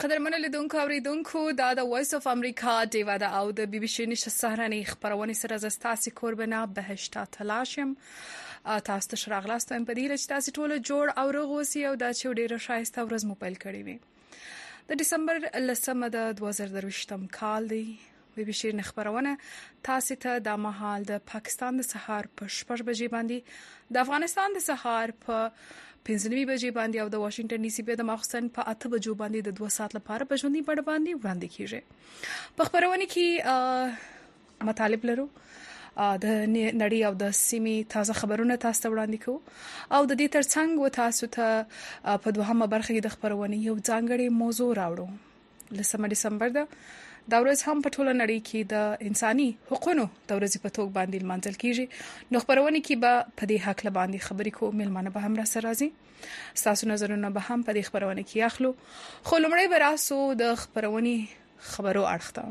قدرمنو لیدونکو اوریدونکو دا د وایس اف امریکا دیوا دا او د بي بي سي نشه سهرنی خبرونه سره زستاسي کوربنا بهشتا تلاشم تاسو ته شراغلاستم په دې چې تاسو ټول جوړ او رغوسی او دا چې ډیره شایسته ورځ موبایل کړی وي د دسمبر لسمه د 2023م کال دی بي بي سي خبرونه تاسو ته د مهال د پاکستان د سهار په 6 بجې باندې د افغانستان د سهار په 5 بجې باندې او د واشنگټن ډي سي په د مخصن په 8 بجو باندې د 2 ساعت لپاره په ژوندۍ بڼه باندې وړاندې کیږي په خبرونه کې مطالب لرو د نړۍ او د سیمې تازه خبرونه تاسو ته وړاندې کوو او د دې ترڅنګ و تاسو ته په دوهمه برخه کې د خبرونه یو ځانګړي موضوع راوړو لسمه دسمبر دا ورځ هم په ټوله نړۍ کې د انساني حقوقو د ورځې په توګه باندې لمانځل کیږي نو خبرونه کې به په دې حق باندې خبرې کوو ملمانه به هم را سره راځي تاسو نظرونه به هم په دې خبرونه کې اخلو خو لمړی به راسو د خبرونه خبرو اړخته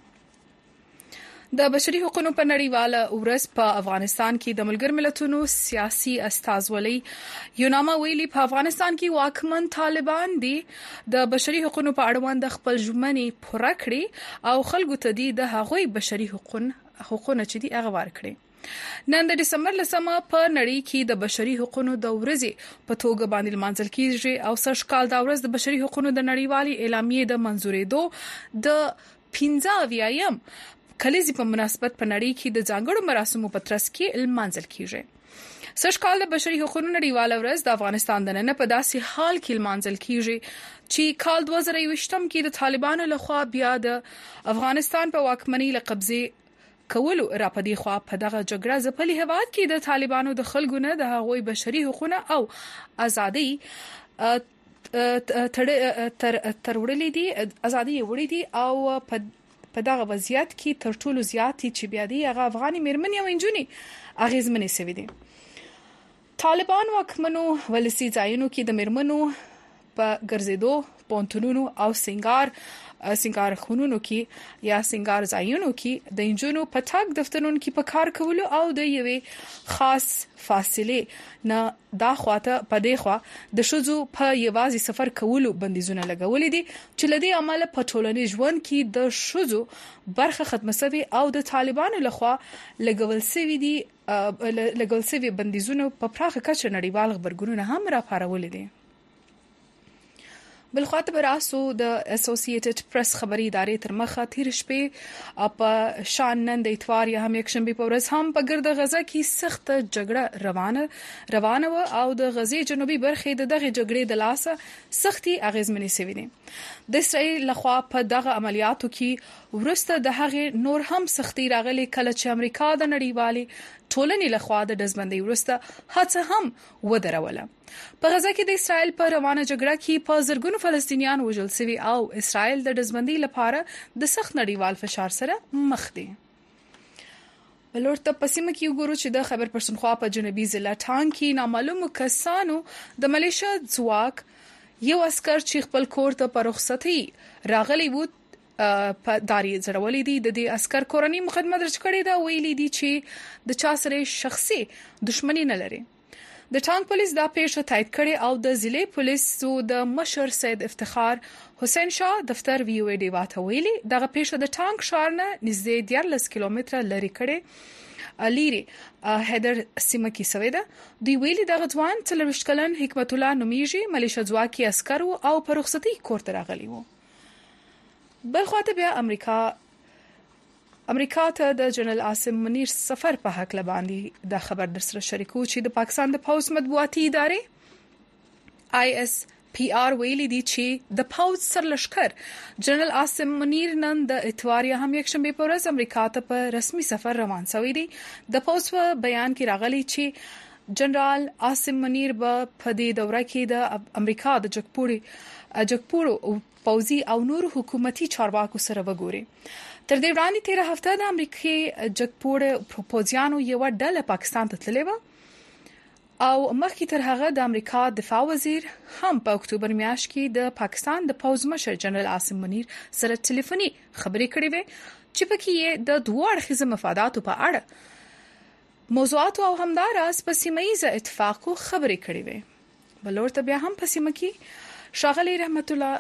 د بشري حقوقو په نړیواله ورځ په افغانستان کې د ملګر ملتونو سیاسي استازولۍ یوناما ویلي په افغانستان کې واکمن طالبان دي د بشري حقوقو په اړوند خپل ژمنې پوره کړي او خلکو ته د هغوی بشري حقوقونه چې دي هغه ورکړي نن د دسمبر لسمه په نړۍ کې د بشري حقوقو د ورځې په توګه باندې لمانځل کیږي او سږ کال د ورځ د بشري حقوقو د نړیوالې اعلامیې د منزورېدو د 15 کلیزي په مناسبت په نړۍ کې د ځانګړو مراسمو په ترڅ کې لمانځل کیږي سږ کال د بشري حقوقو نړیواله ورځ د افغانستان د نن په داسې حال کې لمانځل کیږي چې کال 2023م کې د طالبانو لخوا بیا د افغانستان په واکمنۍ له قبضه کولو را پدې خوا په دغه جګړه ځپلي هواد کې د طالبانو د خلکو نه د هغوی بشري حقوقونه او ازادي ترورلې دي ازادي وړي دي او په دغه وضعیت کې تر ټولو زیات چې بیا دی هغه افغاني مېرمنې او انجونې اغیزمنې سوي دي طالبان واکمنو ولسی ځایونو کې د مېرمنو په ګرځېدو پونتونونو او سنگار خونونو کې یا سنگار ځایونو کې د انجونو په تاګ دفترونو کې په کار کولو او د یوې خاص فاصله نه دا خواته په دی خوا د شوزو په یوازې سفر کولو بندیزونه لګولې دي چې لدی عمل په ټولنیز ژوند کې د شوزو برخه ختمه شوی او د طالبانو لخوا لګول شوی بندیزونه په پراخه کچه نړیوال خبرګونونه هم راپارولې دي بلخواته براسو د اسوسییټډ پریس خبري ادارې تر مخه تیر شپې په شان نن د اتوار یا هم یکشنبه په ورځ هم په ګرد غزه کې سخت جګړه روانه و او د غزې جنوبي برخې د دغه جګړې د لاسه سختي اغیزمنې سوي دي د اسرائیل لخوا په دغه عملیاتو کې ورسته د هغه نور هم سختي راغلي کله چې امریکا د نړیوالې ټولنې لخوا د دزبندۍ ورسته هڅه هم ودروله په غزه کې د اسرائیل په روانه جګړه کې په زرګونو فلسطینیان وژل شوي او اسرائیل د دزبندۍ لپاره د سخت نړیوال فشار سره مخ دي بلورته پسیمه کې وګورو چې د خیبر پښتونخوا په جنوبي ضلع ټانګ کې نامعلوم کسانو د ملیشیا ځواک یو عسكر چې خپل کور ته په رخصتي راغلی وو په داري زړولې دي د دې عسكر کورنۍ مخدمت درج کړې دا ویلي دي چې د چا سره شخصي دښمنی نه لري د ټانګ پولیس دا پیښه تایید کړې او د ضلع پولیسو د مشر سید افتخار حسین شاه دفتر وی او ډي واته ویلي دغه پیښه د ټانګ ښار نه نږدې 14 کیلومتره لري کړي الیری هدر سیمه کې سوي ده دوی ویلي دغه ځوان 23 کلن حکمت الله نومیږي ملیشیا ځواکي عسكر او په رخصتي کور ته راغلی وو بلخواته بیا امریکا ته د جنرال عاصم منیر سفر په حق لباندې د خبر در سره شریکو چې د پاکستان د پوز مطبوعاتي ادارې ISPR ویلي دي چې د پوز سرلشکر جنرال عاصم منیر نن د اتوار یا هم یکشنبه په ورځ امریکا ته په رسمي سفر روان شوی دی د پوز په بیان کې راغلی چې جنرال عاصم منیر په دې دوره کې د امریکا د جګپوړو پوزي او نور حکومتي چارواکو سره وګوري تر دې وړاندې 13 هفته د امریکای جګپوړو پوزیانو یو ډله پاکستان ته تللی و او مخکې تر هغه د امریکا دفاع وزیر هم په اکتوبر میاشت کې د پاکستان د پوز مشر جنرال عاصم منیر سره ټلیفوني خبرې کړې وې چې پکې د دوه اړخیزه مفاداتو په اړه موضوعات او همداراز په سیمه‌ییزه اتفاقو خبرې کړې وې بلورته بیا هم په سیمه کې شاغلی رحمت الله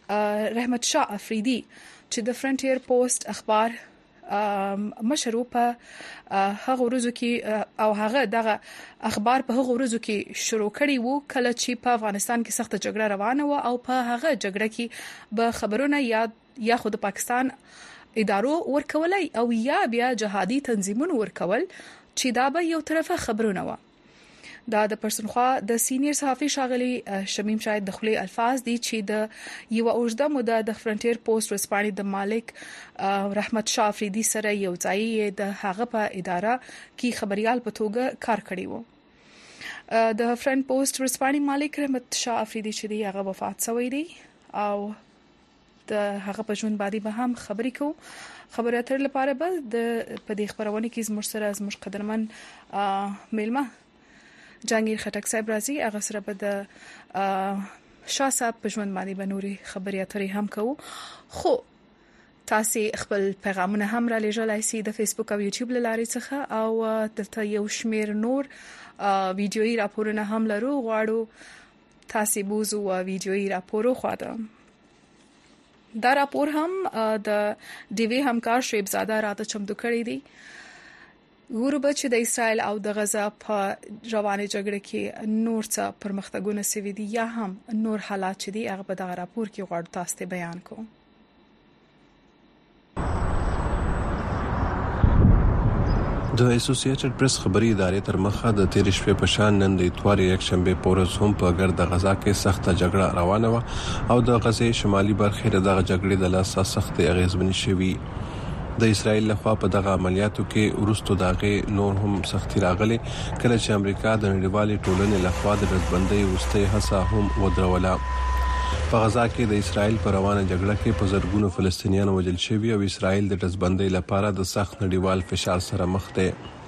رحمت شاه افریدي چې د فرنټیر پوسټ اخبار مشر په هغه ورځو کې او هغه دغه اخبار په هغه ورځو کې شروع کړي وو کله چې په افغانستان کې سخت جګړه روانه و او په هغه جګړه کې به خبرونه یا خود پاکستان ادارو ورکولای او یا بیا جهادي تنظیمونو ورکول چې دا به یو طرفه خبرونه و دا د پرسنخوا د سینیئر صحافي شاغلي شمیم شاهد د خلی الفاظ دي چې د یو اوږده موده د فرنټیر پوسټ ورسپانې د مالک رحمت شاه افریدي سره یو ځای د هغه په اداره کې خبريال په توګه کار کړی وو د فرنټ پوسټ ورسپانې مالک رحمت شاه افریدي چې دی هغه وفات شوی دی او د هغه په ژوند باندې به هم خبرې کوو خبرې اترې لپاره به د په دې خبرونه کې زموږ سره زموږ قدرمن میلمه جهانگیر خټک صاحب راځي هغه سره به د شاه صاحب په ژوند باندې بنوري خبرې اترې هم کوو خو تاسو خپل پیغامونه هم را لېږلای شئ د فیسبوک او یوټیوب لارې څخه او دلته یو شمیر نور ویډیويي راپورونه هم لرو غواړو تاسو بوزو ویډیويي راپورو خواده دا راپور هم د ډیوی همکار شعیب زاده راته چمتو کړی دی ګورو چې د اسرائیل او د غزا په روانه جګړه کې نور څه پرمختګونه سوي دي یا هم نور حالات چې دي هغه په دغه راپور کې غواړو تاسو ته بیان کوم د اسوسییټډ پریس خبري ادارې تر مخه د تیر شپې په شان نن د اتوار یک شنبه پورز هم په ګرد غزا کې سخت جګړه روانه و او د غزې شمالي برخې د جګړې د لاسه سخت اغیزمن شوي د اسرائیل لخوا په دغه عملیاتو کې ورستو داغه نور هم سختي راغلي کله چې امریکا د نړیوالې ټولنې لخوا د رسبندۍ وروستۍ هڅه هم ودروله په غزا کې د اسرائیل پر روانه جګړه کې په زرګونو فلسطینیان وژل شوي او اسرائیل د رسبندۍ لپاره د سخت نړیوال فشار سره مخ دی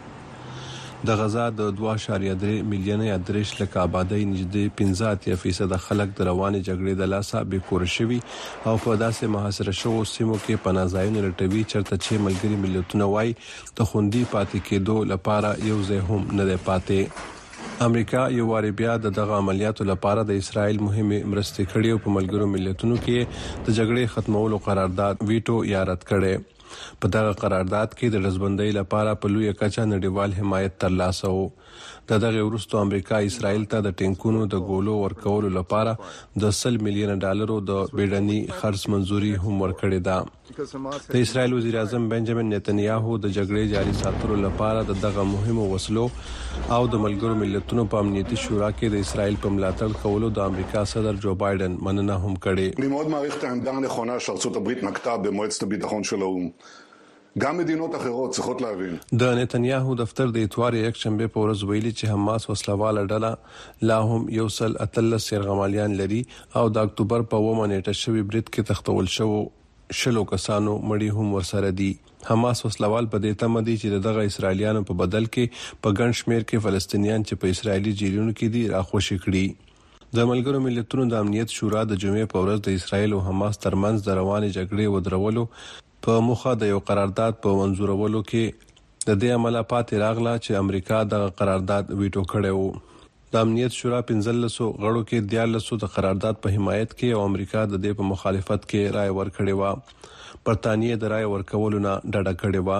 د غزا د 2.3 میلیون یا 3 لک آبادی نږدې 15% خلک د روانه جګړې د لاسه بې کور شوي او په داسې محاصره شوو سیمو کې پناه ځایونه لټوي چرته چې ملګری ملتونه وای د خوندي پاتې کېدو لپاره یو ځای هم نه دی پاتې امریکا یو واری بیا دغه عملیاتو لپاره د اسرائیل مهمه مرستې کړې او په ملګرو ملتونو کې د جګړې ختمولو قرارداد ویټو یا رد کړي په دغه قرارداد کې د رسبندۍ لپاره په لوی کچه نړیوال حمایت ترلاسه و دغه وروسته امریکا اسرائیل ته د ټینکونو د ګولو ورکولو لپاره د $100 میلیون د بیړني خرڅ منزوري هم ورکړې ده د اسرائیل وزیر اعظم بنجامین نتنیاهو د جګړې جاري ساتلو لپاره دغه مهمو وسلو او د ملګرو ملتونو په امنیتي شورا کې د اسرائیل په ملاتړ کولو د امریکا صدر جو بایدن مننه هم کړې אני מאוד מעריך את העמדה הנכונה שארצות הברית נקטה במועצת הביטחון של האו"ם גם مدینات אחרות צריכות להבין د نتنیاهو دفتر د اتوار یک شنبه په ورځ ویلي چې حماس وسلواله ډله لا هم یو سل اتلس يرغمالیان لري او د اکتوبر په 1 نیټه شوی برید کې تختول شلو کسانو مړی هم ورسره دي حماس وسلوال په دې تمه دي چې دغه اسرایلیانو په بدل کې په ګڼ شمیر کې فلسطینیان چې په اسرایلی جیلونو کې دي راخوشي کړي د ملګرو ملتونو د امنیت شورا د جمعې په ورځ د اسرایل او حماس ترمنځ د روانې جګړې ودرولو په مخه د یو قرارداد په منزورولو کې د دې عمله پاتې راغله چې امریکا د قرارداد ویټو کړی و د امنیت شورا 15 غړو کې 14 د قرارداد په حمایت کې او امریکا د دې په مخالفت کې رائے ورکړې و برتانیې د رائے ورکولو نه ډډه کړې و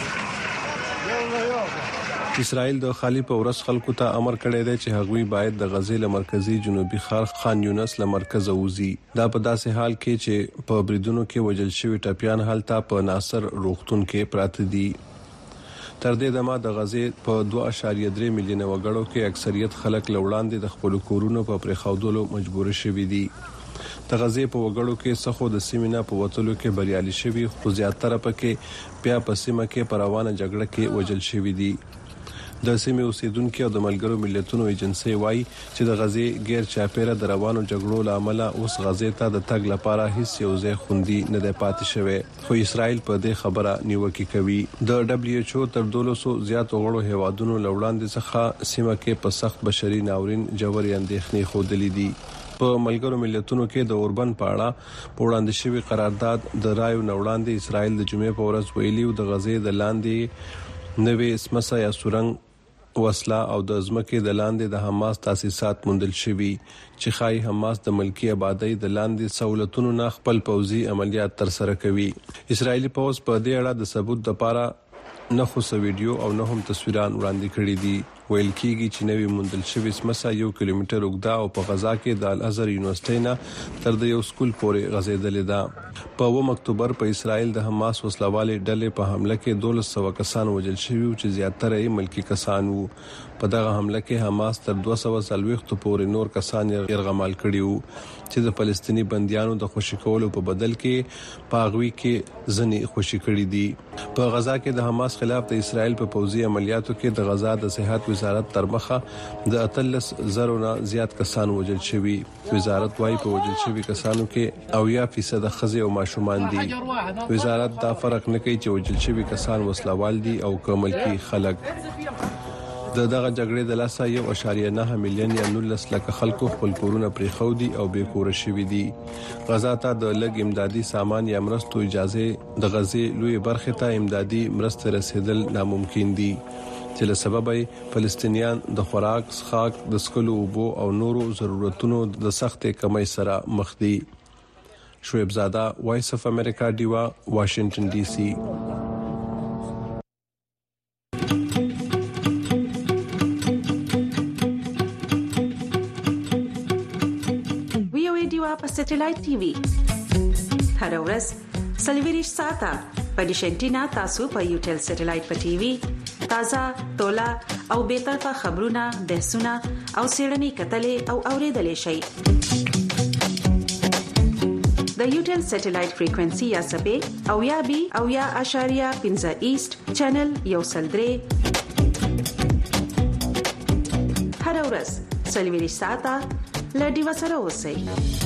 اسرائیل د خالی په ورس خلکو ته امر کړی دی چې هغوی باید د غزې له مرکزی جنوبي ښار خان یونس له مرکز ووزي دا په داسې حال کې چې په بریدونو کې وژل شوی ټپيان هلته په ناصر روغتون کې پراته دي تر دې دمه د غزې په 2.3 میلیون وګړو کې اکثریت خلک لوړاندې د خپل کورونو په پرېښودلو مجبور شوي دي د غزې په وګړو کې څخه د سیمینه په وټلو کې بریالي شوي خو زیاتره پکې بیا په سیمه کې پروانه جګړه کې وژل شوي دي د سیمې اوسیدونکو او د ملګرو ملتونو ایجنسی وایي چې د غزې غیر چاپیره د روانو جګړو لامل اوس غزې ته د تګ لپاره هیڅ یو ځای خوندي نه دی پاتې شوی خو اسرائیل په دې خبره نیوکه کوي د WHO تر 200 زیات غړو هیوادونو لوړاندې څخه سیمه کې په سخت بشري ناورین جوړې اندېښنې خوده لیدي په ملګرو ملتونو کې د اوربن پاړه وړاندې شوی قرارداد د رایو نوړاندې اسرائیل د جمعې په ورځ ویلي د غزې د لاندې نوې سمسا یا سورنګ وسله او د ځمکې د لاندې د حماس تاسیسات موندل شوي چې خای حماس د ملکی آبادی د لاندې سہولتونو نه خپل پوځي عملیات تر سره کوي. اسرایلی پوځ په دې اړه د ثبوت لپاره نه خو ویډیو او نه هم تصویران وړاندې کړي دي. ویل کېږي چې نوې موندل شوی سمسا 1 کیلومتر اوږده او په غزا کې د الازهر یونیورسيټي نه تر د یو سکول پورې غځېدلې ده. په 1 اکتوبر په اسرائیل د حماس وسلوالې ډلې په حمله کې 1200 کسان وژل شوي چې زیاتره یې ملکی کسان وو. په دغه حمله کې حماس تر 240 پورې نور کسان یرغمال کړي وو چې د فلسطینی بنديانو د خوشی کولو په بدل کې پاغوي کې ځنی خوشی کړي دي. په غزا کې د حماس خلاف د اسرائیل په پوځي عملیاتو کې د غزا د صحت وزارت تر مخه د 13,000 نه زیات کسان وژل شوي. وزارت وايي په وژل شوي کسانو کې 80% ښځې او ماشومان دي. وزارت دا فرق نه کوي چې وژل شوي کسان وسلوال دي او ملکی خلک. دغه جګړې د لاسه 1.9 میلیون یا 19 لک خلکو خپل کورونه پرې خو دي او بے کور شوي دي. غزا ته د لګ امدادي سامان یا مرستو اجازه د غزې لوی برخه ته امدادي مرسته رسیدل ناممکن دي چې له سببه فلسطینیان د خوراک، څښاک، د سکلو اوبو او نورو ضرورتونو د سخت کمی سره مخ دي. شعیب زاده، وایس اف امریکا، دیوا، واشنگټن ډي سي. په سټلایټ ټي وي هر ورځ سلویریش ساته په ډیشنټینا تاسو په یوټل سټلایټ په ټي وي تازه تولا او به طرفه خبرونه بحثونه او سیړنی کتلې او اوریدلې شي. د یوټل سټلایټ فریکوئنسي یا سبې او یا بي او یا اشاریه 15 ایست چینل یو سلدري هر ورځ سلویریش ساته لډي وسره اوسئ.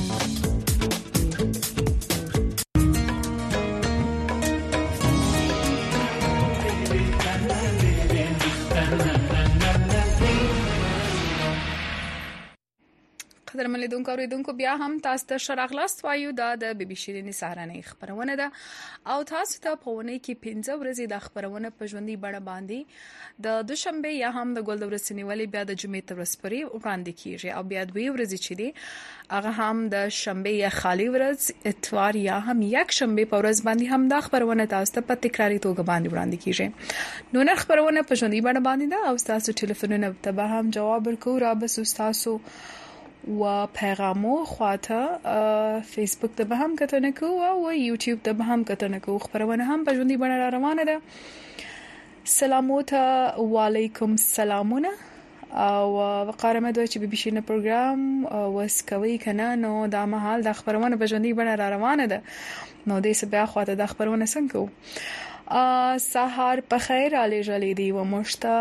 قدر ملیدونکو اوریدونکو بیا هم تاسو ته شراغلاست وایو د بي بي شيرینی سهارنۍ خبرونه ده او تاسو ته په ونه کې 15 ورځې د خبرونه په ژوندۍ بڼه باندې د دوشنبه یا هم د ګل ورځ نیولې بیا د جمعې تر ورځې پورې وړاندې کیږي او بیا دوی ورځې چې دي هغه هم د شنبه یا خالی ورځ اتوار یا هم یک شنبه په ورځ باندې هم د خبرونه تاسو ته په تکراری توګه باندې وړاندې کیږي. نو نه خبرونه په ژوندۍ بڼه باندې ده او تاسو ټلیفونونه ته هم جواب ورکو را بس تاسو و پیغامو خواته فیسبوک ته به هم کتنه کو او یوټیوب ته به هم کتنه کو. خبرونه هم په ژوندۍ بڼه روانه ده. سلامات علیکم سلامونه او وقارمه دوی چې بي بي شيرینی پروګرام وسکوي کنه نو دا مهال د خبرونه په ژوندۍ بڼه روانه ده. نو د سبا خواته د خبرونه څنګه سحر په خیر علي جلي دی و مشتا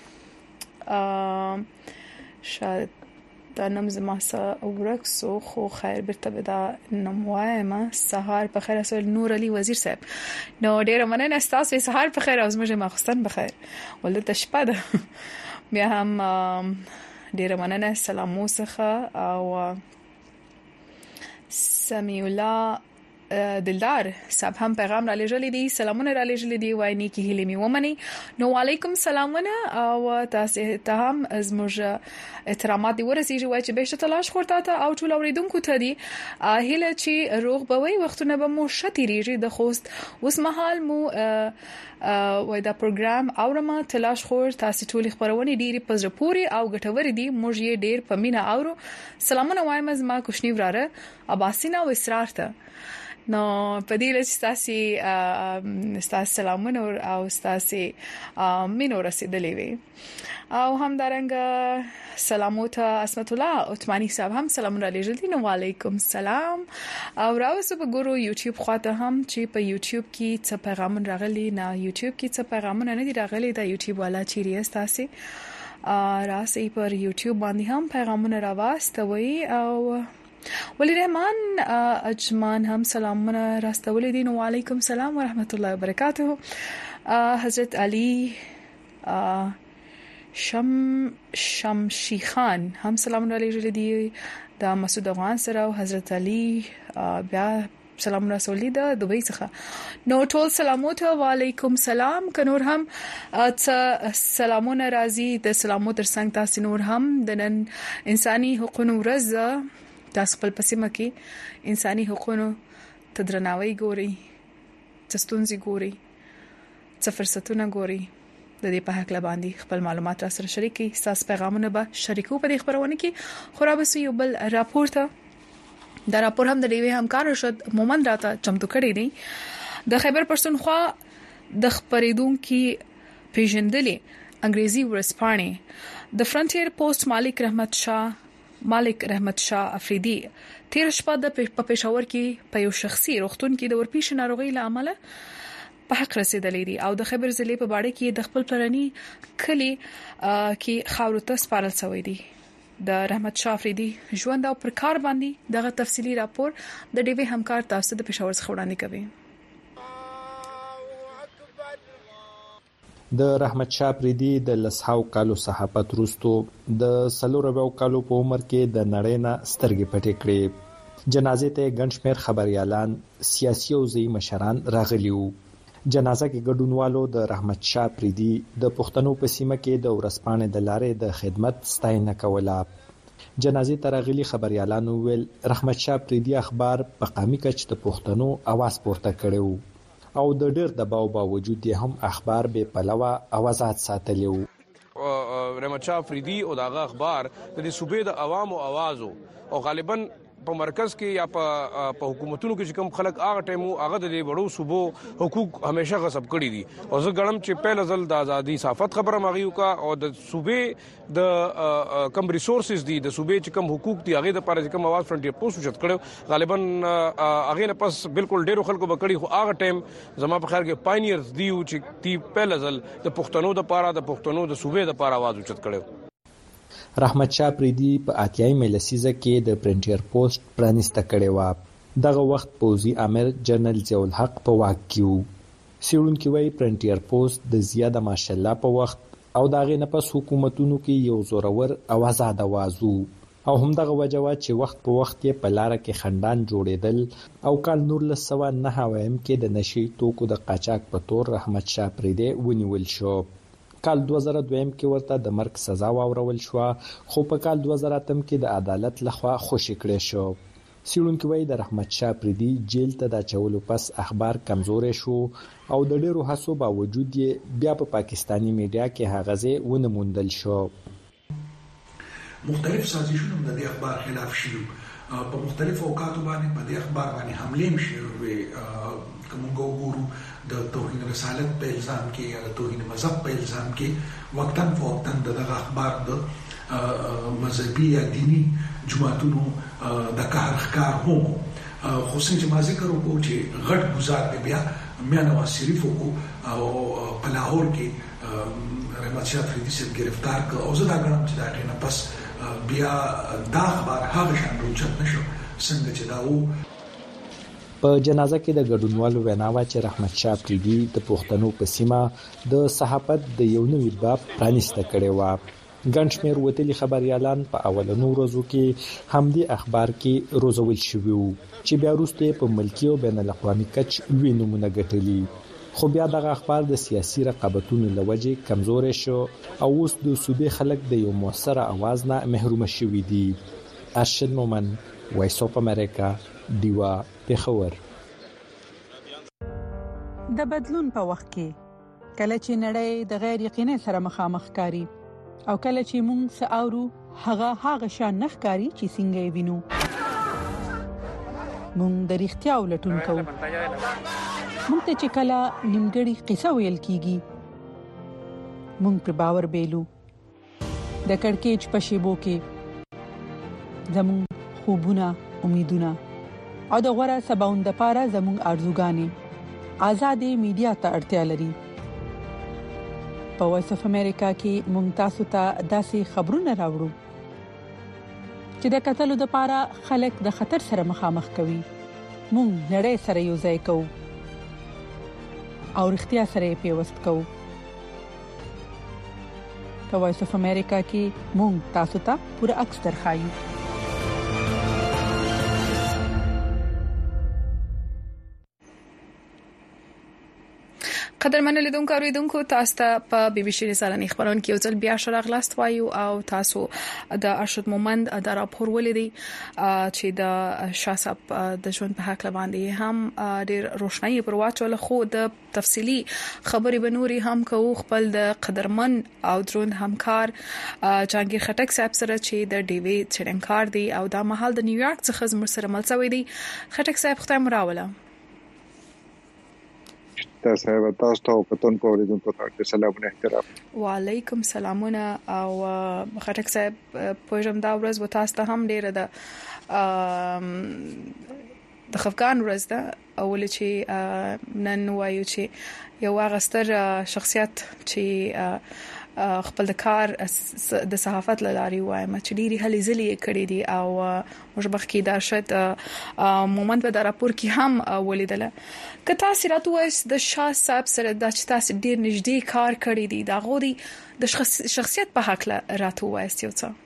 شاید دا نم زما سره ورکسو خو خیر برته دا نموایم سحر په خیر اصل نور علي وزیر صاحب نو ډیر مننه تاسو سحر په خیر او زموږ مخستان په خیر ولته شپه ده بیا هم ډیر مننه سلامو څخه او سمیع الله دلدار صاحب هم پیغام را لېږلې دي سلامونه را لېږلې دي وای نیکی هیله می ومني. نو علیکم سلامونه او تاسو ته هم زموږ احترامات دی ورسېږي وای چې بهشته تلاش خورتا ته او ټول اوریدونکو ته دي هیله چې روغ بوي وختونه به مو شتیریږي د خوست اوس مهال مو وای دا پروګرام اورما تلاش خور تاسو ټول خبرونه ډيري پزره پوری او ګټور دي موږ یې ډیر پمینه اورو. سلامونه وایم از ما کوشنی وراره اباسینا و اسرار ته نو په دې لږ تاسو سلامونه او تاسو مینو رسیدلې وي او هم دارنګ سلامات اسمت الله عثماني صاحب هم سلامونه لېږل نو علیکم سلام او راوسو په ګورو یوټیوب خواته هم چې په یوټیوب کې څه پیغامونه راغلي نه یوټیوب کې څه پیغامونه نه دي راغلي دا یوټیوب والا چیرې تاسو راسي پر یوټیوب باندې هم پیغامونه راوستوي او ولی رحمان اجمان هم سلامونه راستولې دي. نو علیکم سلام ورحمت الله وبرکاته. حضرت علی شمشی خان هم سلامونه لېږلې دي د مسعود افغان سره او حضرت علی بیا سلامونه سولې د دوبۍ څخه نو ټول سلامات وعلیکم سلام کنور هم سلامونه راځي د سلامو تر څنګ تاسو نور هم د نن انساني حقوقو ورځ تاسو خپل پسمه کې انساني حقوقو ته درناوی ګوري تستونزي ګوري څه فرصتونه ګوري د دې په حق باندې خپل معلومات را سره شریکي تاسو پیغامونه به شریکو په خبرونه کې خراب سو یو بل راپورته دا راپور هم د ډیوی همکار رشد مومند راته چمتو کړی دی د خیبر پښتونخوا د خبرېدونکو پیژندلې انګریزي ورسپانې د فرنټیر پوسټ مالک رحمت شاه افریدي تیر شپه د پېښور کې په یو شخصي روغتون کې د ورپېښ ناروغي لامل په حق رسیدلې دي او د خیبر ضلع په باړه کې د خپل پلرني کلی کې خاورو ته سپارل شوی دی د رحمت شاه افریدي ژوند او پر کار باندې دغه تفصيلي راپور د ډیوی همکار تاسو د پېښور څخه وړاندې کوي د رحمت شاه افریدي د لسهاو کالو صحافت وروستو د سلورو کالو په عمر کې د نړۍ نه سترګې پټې کړې جنازې ته ګڼ شمېر خبريالان سیاسي او ځي مشران راغلي وو جنازه کې ګډونوالو د رحمت شاه افریدي د پښتنو په سیمه کې د ورسپانې د لارې د خدمت ستاینه کوله جنازې ته راغلي خبريالانو ویل رحمت شاه افریدي اخبار په قامي کچ د پښتنو आवाज پورته کړو او د ډېر دباو باوجود هم اخبار به پلوه اوازات ساتلی وو رحمت شاه افریدي او دغه اخبار د صوبې د عوامو आवाज او غالبا په مرکز کې یا په حکومتونو کې چې کوم خلک هغه ټیمو هغه د وړو صوبو حقوق همیشه غصب کړی دي او زه ګڼم چې پهل ځل د ازادي صحافت خبره مغیو کا او د صوبې د کم ریسورسز دي د صوبې چې کوم حقوق دي هغه د لپاره چې کوم आवाज فرنټیر پوسټ چت کړو غالبا هغه نه پس بالکل ډیرو خلکو بکړي خو هغه ټیم زما په خیال کې پاینیرز دی چې تی پهل ځل د پښتنو د لپاره د پښتنو د صوبې د لپاره आवाज چت کړو رحمت شاه افریدي په اتیاي لسیزه کې د فرنټیر پوسټ پرانیسته کړې و دغه وخت پوزي امر جنرال ضیاء الحق په واک کې و سیړونکو وی فرنټیر پوسټ د زیاده ماشالله په وخت او دغه نه پس حکومتونو کې یو زورور اوازاد وازو او هم دغه وجوه چې وخت په وخت کې په لار کې خندان جوړېدل او کال نور لسوه نه هوایم کې د نشي توکو د قاچاق په تور رحمت شاه افریدي ونیول شو کال 2002 کې ورته د مرګ سزا واورول شو خو په کال 2008 کې د عدالت لخوا خوشی کړی شو سیړونکو وی د رحمت شاه افریدي جیل ته د چولو پس اخبار کمزورې شو او د ډیرو هڅو باوجود بیا په پاکستانی میډیا کې هغه ونه موندل شو مختلف سازشونه د دې اخبار خلاف شول په مختلفو اوقاتو باندې په دې اخبار باندې حمله شوې کوم ګورو د توهین رسالت په الزام کې یا د توهین مذهب په الزام کې وقتاً فوقتاً دغه اخبار د مذهبي یا دینی جماعتونو د قهر ښکار هم خصوصي چې ما ذکر وکړو چې غټ گزار بیا میا نواز شریف او په لاهور کې رحمت شاه افریدي سره گرفتار کړ او زه دا غواړم چې دا نه پس بیا دا اخبار هغه شان روچت نشو څنګه چې دا و په جنازه کې د ګډونوالو ویناوه چې رحمت شاه افریدي د پښتنو په سیمه د صحافت د یو نوي باب پرانیسته کړې و ګڼ شمېر وتلي خبريالان په اولنو ورځو کې همدې اخبار کې روزول شوي وو چې بیا وروسته په ملکي او بین الاقوامي کچ لوی نمونه ګټلي خو بیا دغه اخبار د سیاسي رقابتونو لوجې کمزورې شو او اوس د صوبې خلک د یو موثره आवाज نه محروم شوي دي ارشد مومن وایس اف امریکا دیوا پېښور د بدلون په وخت کې کله چې نړۍ د غیر یقیني سره مخامخ کاری او کله چې موږ ساورو هغه شان نخکاری چې څنګه وینو موږ د اړتیا ولټون کوو موږ ته چې کله نیمګړی قصه ویل کیږي موږ پر باور بیلو د کڑکېچ په شیبو کې زموږ خوبونه امیدونه او د غوړه سباوند لپاره زموږ ارزوګانې آزادې میډیا ته اړتیا لري په وایس اف امریکا کې موږ تاسو ته داسې خبرونه راوړو چې د قتل لپاره خلک د خطر سره مخامخ کوي موږ نړۍ سره یو ځای کوو او اړتیا سره پیوست کوو په وایس اف امریکا کې موږ تاسو ته پوره عکس درخایو قدرمن لیدونکو اوریدونکو تاسو ته په بي بي سي سالني خبرونه کې یو ځل بیا شراغلاست وایو او تاسو د ارشد مومند د راپور ولیدي چې د شاسب د ژوند په حق باندې هم ډیر روښنايي پر واچول خو د تفصيلي خبري بنوري هم کو خپل د قدرمن او درون همکار جانگیر خټک صاحب سره چې د ډي وی چړنکار دی او د محل د نیویارک څخه زموږ سره ملڅوي دی. خټک صاحب ختم راوله. تاسو ته کتونکو اوریدونکو ته سلام احترام. وعلیکم سلامونه او خټک صاحب پوجم دا ورځ و تاسو ته هم ډیره د خفقان ورځ ده اول چې نن وایو چې یو غستر شخصیت چې خپل د کار د صحافت لاري وایم چې ډيري هلي ځلي کړې دي او مشبخ کې دا شت مومند په راپور کې هم ولیدله. کته سیراتو د شاه صاحب سره د تاسو ډیر نږدې کار کړی دي دا غوړي د شخصیت په حق راتو وایست یو څه.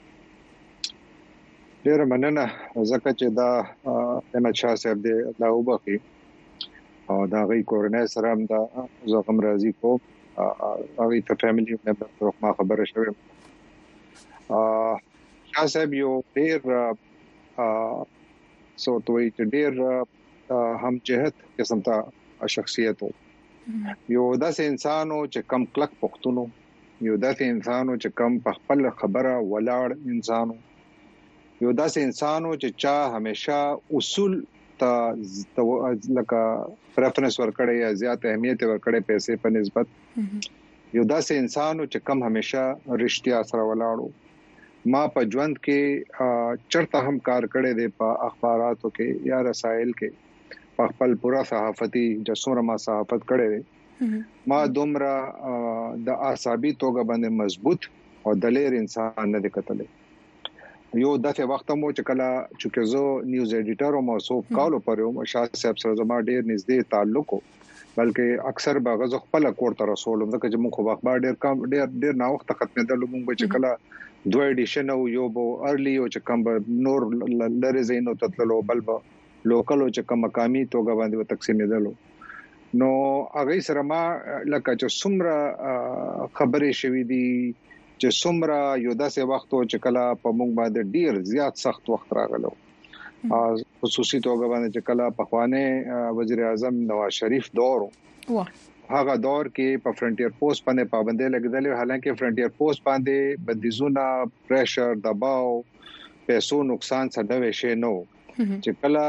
ډیر مننه ځکه چې دا احمد شاه صاحب د الله وبخي او دا غي کورنۍ سره هم دا زغم راضي کو او ته فیملی ممبر ما خبره شوه. شاه صاحب یو ډیر سوتوي چې ډیر هم جهت قسم ته شخصیت وو. یو داسې انسانو چې کم کلک پښتونو، یو داسې انسانو چې کم په خپل خبره ولاړ انسانو، یو داسې انسانو چې چا همیشه اصول ته لکه پریفرنس ورکړي یا زیات اهمیت ورکړي پیسې په نسبت، یو داسې انسانو چې کم همیشه رښتیا سره ولاړو. ما په ژوند کې چرته هم کار کړی دی په اخباراتو کې یا رسایل کې، په خپل پورا صحافتي جسوره ما صحافت کړی دی. ما دومره د اعصابي توګه باندې مضبوط او دلیر انسان نه دی کتلی. یو دغه وخت مو چې کله چې زه نیوز ایډیټر او موثوق کالو پرم شاه صاحب سره زما ډیر نږدې تعلق وو، بلکې اکثر باغ خپل کور ته رسولم ځکه چې موږ خو اخبار ډیر نا وخت ختمېدل موږ چې کله دوه ایډیشن او یو بو ارلی او چې کوم نور لری زینو تطلو بلبا لوکل او چې کوم مقامي توګه باندې تقسیمېدل. نو هغه سره ما لکه چې څومره خبرې شوې دي چې څومره یو داسې وخت چې کله په موږ باندې ډیر زیات سخت وخت راغلو، خصوصي توګه باندې چې کله په خوانه وزیر اعظم نواز شریف دور هغه دور کې په فرنټیر پوسټ باندې پابندۍ لګیدلې، حالانکه فرنټیر پوسټ باندې بندیزونه، پریشر، دباو، پیسو نقصان څه شي نو. چې کله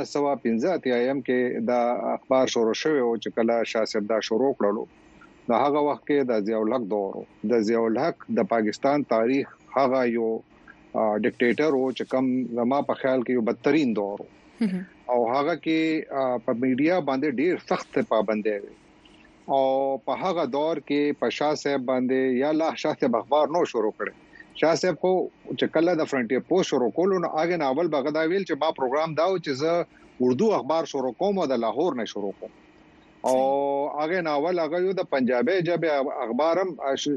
1915 ایم کې دا اخبار شروع شوه او چې کله شاه صاحب دا شروع کړلو، دا هغه وخت کې د ضیاء الحق دور، د ضیاء الحق د پاکستان تاریخ هغه یو ډیکټیټر او چې کوم زما په خیال کې یو بدترین دور او هغه کې په میډیا باندې ډیر سخت پابندۍ وي او په هغه دور کې په شاه صاحب باندې یا لا شاه صاحب اخبار نو شروع کړي. شاه صاحب کو چې کله د فرنټیر پوسټ شروع کولو نو اګه ناول بغدا ویل چې ما پروګرام داو چې زه اردو اخبار شروع کوم او د لاهور نه شروع کوم او هغه ناول هغه یو د پنجابي ژبه اخبارم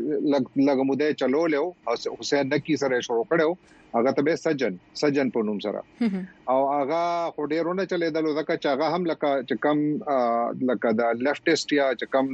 لګموده چلول او حسین نکی سره شروع کړو، هغه ته به سجن په نوم سره او هغه خډیرونه چلیدل ځکه چې هغه هم لکه کم لکه د لیفټیسټ یا چې کم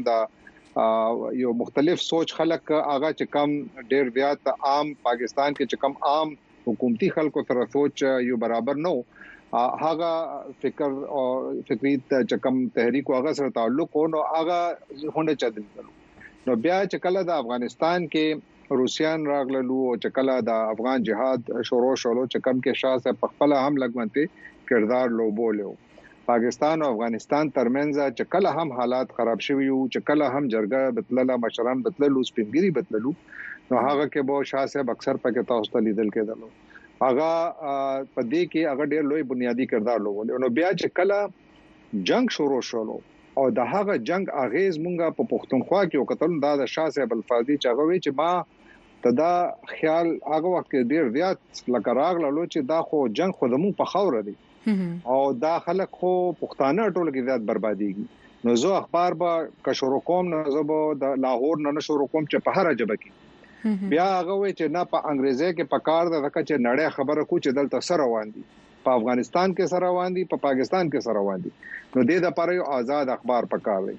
د یو مختلف سوچ خلک هغه چې کم ډیر زیات عام پاکستان کې چې کم عام حکومتي خلکو سره سوچ یو برابر نو، هغه فکر او فکری چې کم تحریک هغه سره تعلق نو هغه هونه چدل. نو بیا چې کله د افغانستان کې روسيان راغلو او چې کله د افغان جهاد شروع شولو چې کم کې شاه صاحب په خپل هم لګونته کردار لوبولیو. پاکستان او افغانستان ترمنځ چې کله هم حالات خراب شوي او چې کله هم جرګه بدلله، مشران بدللو، سپینګری بدللو، نو هغه کې به شاه صاحب اکثر پکې تاسو ته لیدل کېدل. هغه په دې کې هغه ډېر لوی بنیادی کردار لوبول. نو بیا چې کله جنگ شروع شولو او د هغه جنگ اغیز مونږه په پښتونخوا کې وکتل، دا د شاه صاحب الفاظي چې هغه وی چې ما تدا خیال هغه وخت کې ډېر زیات لکه راغلو چې دا خو جنگ خو زموږ په خوره دی او دا خلک خو پښتانه ټول کې زیات برباديږي. نو زه اخبار به شروع کوم، نو زه به د لاهور نه شروع کوم چې په هر ژبه کې بیا هغه وی چې نه په انګریزي کې پکار ده چې نړۍ خبره کو چې دلته سره روان دي، په افغانستان کې سره روان دي، په پاکستان کې سره روان دي. نو د لپاره یو آزاد اخبار پکار دی.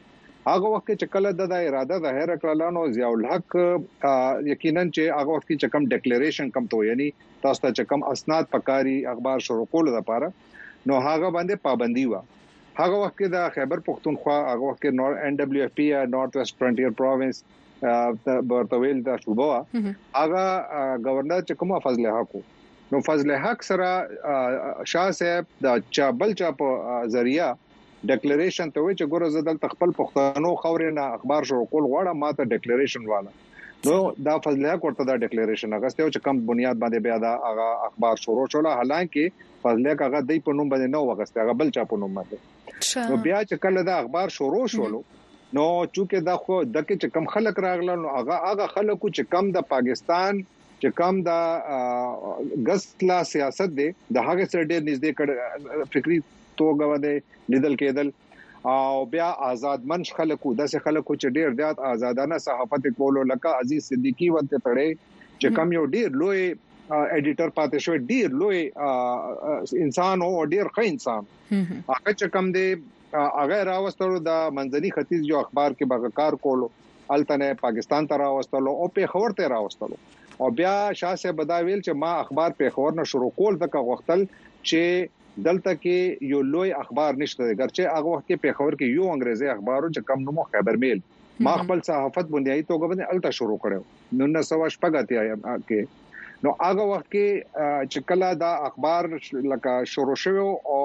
هغه وخت چې کله د اراده ظاهر کړل نو ضیاء الحق یقینا چې هغه وخت چې کم ډیکلیریشن کم تو یعنی تاسو ته چې کم اسناد پکاري اخبار شروع کول لپاره نو هغه باندې پابندي و هغه وخت کې د خیبر پختونخوا هغه وخت کې ان دبليو اف پی نارث ویسٹ فرنټیر پروینس برتویل د صوبه هغه گورنر چې کومه فضل حق نو فضل حق سره شاه صاحب د چابل چا په ذریعہ ډیکلیریشن ته وی چې ګوره زدل تخپل پښتنو خورینه اخبار شروع کول غواړم ماته ډیکلیریشن والا نو دا فضل حق ورته دا ډیکلیریشن هغه ستو چې کم بنیاد باندې بیا دا هغه اخبار شروع شول حالانکه فضل حق هغه د په نوم باندې نو وغسته هغه بل چا په نوم باندې نو بیا چې کله دا اخبار شروع شول نو چې دا خو دغه چې کم خلک راغله نو هغه خلکو چې کم د پاکستان چې کم د غسلا سیاست دی د هغه سره ډېر نږدې کړ فکری توګه باندې لیدل کېدل او بیا آزاد منش خلکو داسې خلکو چې ډېر زیات آزادانه صحافت کولو لکه عزیز صدیقی ورته تړي چې کم یو ډېر لوی ایډیټر پاتې شو ډېر لوی انسان او ډېر ښه انسان هغه چې کم دی هغه راوستلو د منځني ختیځ یو اخبار کې بغکار کولو التنه پاکستان ته راوستلو او په خبر ته راوستلو او بیا شاه صاحب بداویل چې ما اخبار په خبر نه شروع کول د وختل چې دلته کې یو لوی اخبار نشته ګرچه هغه وخت کې په خبر کې یو انګريزي اخبارو چې کم نومو خبر میل ما خپل صحافت بنیادی توګه باندې الته شروع کړو 1980 کې نو هغه وخت کې چې کله دا اخبار لکه شروع شو او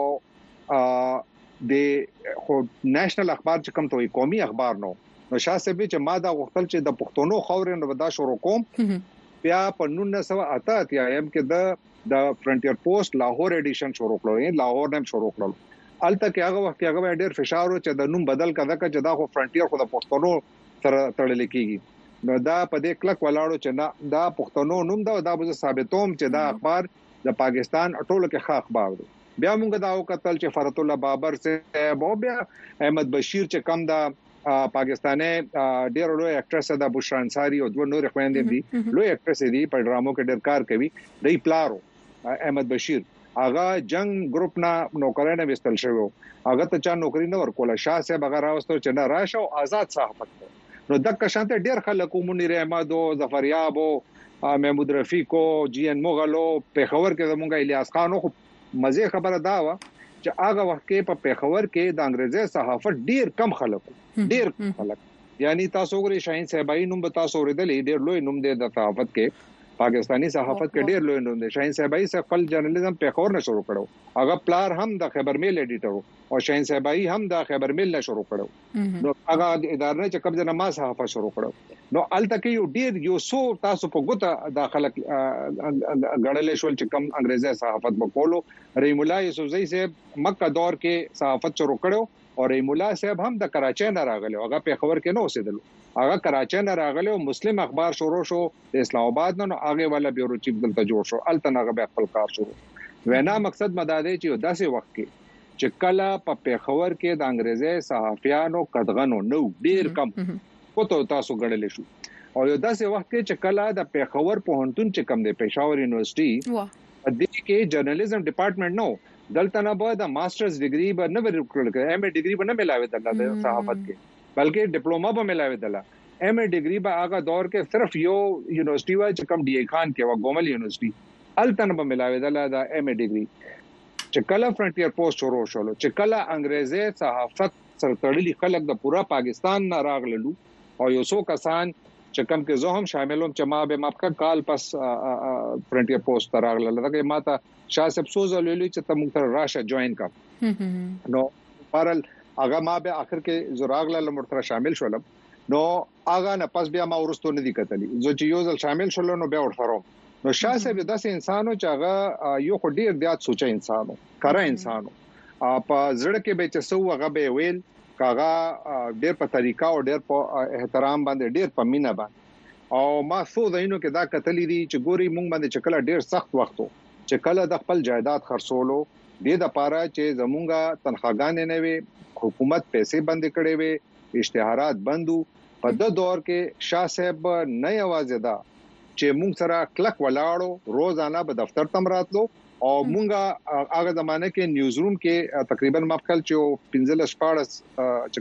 د خو نېشنل اخبار چې کم ته قومي اخبار نو شاه صاحب چې ما دا وختل چې د پښتونو خورینو ودا شروع کوم بیا په 1988 کې د فرنټیر پوسټ لاهور ایډیشن شروع کړو لاهور نیم شروع کړو الته کې هغه وخت هغه ډېر فشار و چې د نوم بدل کړه چې دا خو فرنټیر خو د پښتنو سره تړل کېږي نو دا په دې کلک ولاړو چې دا پښتنو نوم دا به ثابتوم چې دا اخبار د پاکستان ټولو کې ښه اخبار دی بیا موږ دا وکړل چې فرت الله بابر سے بیا احمد بشیر چې کم دا پاکستاني ډېر لوی اکټریس د بشرا انصاری او دوه نور خويندې دي لوی اکټریس دي په ډرامو کې ډېر کار کوي دی پلارو احمد بشیر هغه جنگ گروپ نه نوکرانه وستل شوی هغه ته چا نوکری نه ورکول شاه صاحب هغه راوستو چې نه راشه او آزاد صحافت نو دغه شانته ډېر خلکو منیر احمد او ظفریاب او محمود رفیق او جی ان مغلو په خبر کې زمونږ الیاس خان خو مزه خبره دا و چې هغه وخت کې په پیښور کې د انګريزي صحافت ډېر کم خلک یعنی تاسو وګورئ شاهین صاحبای نوم به تاسو اوریدلې ډېر لوی نوم دی د صحافت کې پاکستانی صحافت کې ډېر لوی نوم دی شاهین صاحبای څخه خپل جرنالیزم پیښور نه شروع کړو هغه پلار هم د خبر میل ایډیټر او شاهین صاحبای هم د خبر میل نه شروع کړو نو هغه ادارې چې قبضه نه ما صحافت شروع کړو نو الته یو ډېر یو سو تاسو په ګوته داخله غړلې شول چې کم انګريزي صحافت وکولو رحیم الله یوسفزئی صاحب مکه دور کې صحافت شروع کړو او رحیم الله صاحب هم د کراچۍ نه راغلی هغه په خبر کې نه اوسېدل هغه کراچۍ نه راغلی او مسلم اخبار شروع شو د اسلام آباد نو هغه والا بیورو چیف دلته جوړ شو الته هغه به خپل کار شروع وینا مقصد مداده چې داسې وخت کې چې کله په خبر کې د انګريزي صحافیانو قدغنو نو ډیر کم کوته تاسو غړلې شو او یو داسې وخت کې چې کله د پیښور پوهنتون چې کم دی پېښور یونیورسيټي د کې جرنالیزم ډپارټمنټ نو دلته نه به د ماسترز ډیګري به نه ورکړل ایم ای ډیګري به نه ملاوي د صحافت کې بلکې ډیپلوما به ملاوي د ایم ای ډیګري به هغه دور کې صرف یو یونیورسيټي و چې کم ډی ای خان کې و ګومل یونیورسيټي التن به ملاوي د ایم ای ډیګري چې کله فرنټیر پوسټ شروع شول چې کله انګريزي صحافت سره تړلي خلک د پورا پاکستان نه راغللو او یو څو کسان چې کم کې زه هم شاملوم چې ما به ماپکا کال پس فرنټیر پوسټ راغله لکه ما ته شاه صاحب سوزلولی چې ته موږ ته راشه جوائن کا نو پرل هغه ما به اخر کې زراغله لمرتره شامل شولم نو هغه نه پس بیا ما ورستو نه دی کتلی زه چې یو ځل شامل شولم نو بیا ورسره نو شاه صاحب داسې انسانو چې هغه یو خډیر دیات سوچ انسانو کاره انسانو په زړه کې به چې سو هغه به ویل کاغه ډېر په طریقه او ډېر په احترام باندې ډېر په مینا باندې او ما سو دینو کې دا کتلې دي چې ګوري مونږ باندې چکل ډېر سخت وختو چې کله د خپل جایداد خرڅولو د لپاره چې زمونږه تنخواګانې نه وي حکومت پیسې بند کړي وي اشتهارات بندو په د دور کې شاه صاحب نه یوازې دا چې مونږ سره کلک ولاړو روزانه په دفتر تم راتلو او مونږه هغه زمانه کې نیوز روم کې تقریبا مخکل چې 15 14 چې